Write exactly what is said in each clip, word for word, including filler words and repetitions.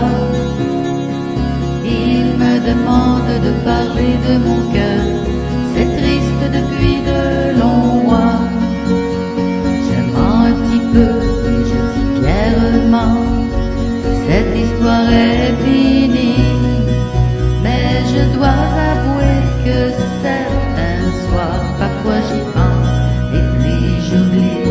Il me demande de parler de mon cœur, c'est triste depuis de longs mois. Je mens un petit peu et je dis fièrement, cette histoire est finie. Mais je dois avouer que certains soirs, parfois j'y pense et puis j'oublie.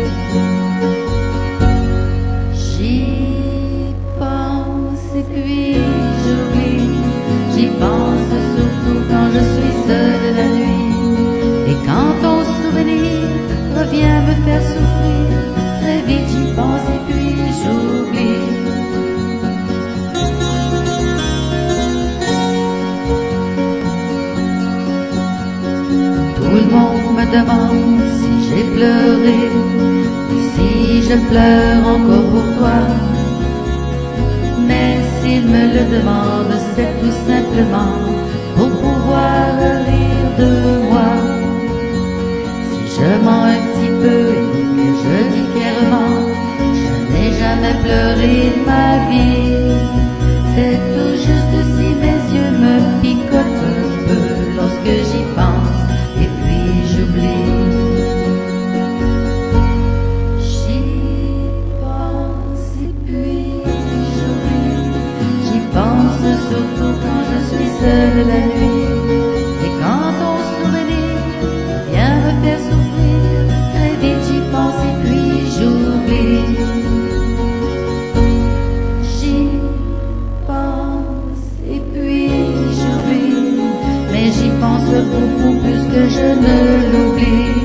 J'y pense et puis j'oublie. J'y pense surtout quand je suis seule la nuit. Et quand ton souvenir revient me faire souffrir, très vite j'y pense et puis j'oublie. Tout le monde me demande si j'ai pleuré, et si je pleure encore pour toi. Mais s'il me le demande, c'est tout simplement pour pouvoir rire de moi. Si je mens un petit peu et que je dis clairement, je n'ai jamais pleuré de ma vie. C'est tout juste si mes yeux me picotent un peu lorsque j'y pense et puis j'oublie. J'y pense et puis j'oublie. J'y pense surtout quand je suis seule la nuit. Et quand ton souvenir vient me faire souffrir, très vite j'y pense et puis j'oublie. J'y pense et puis j'oublie. Mais j'y pense beaucoup plus que je ne l'oublie.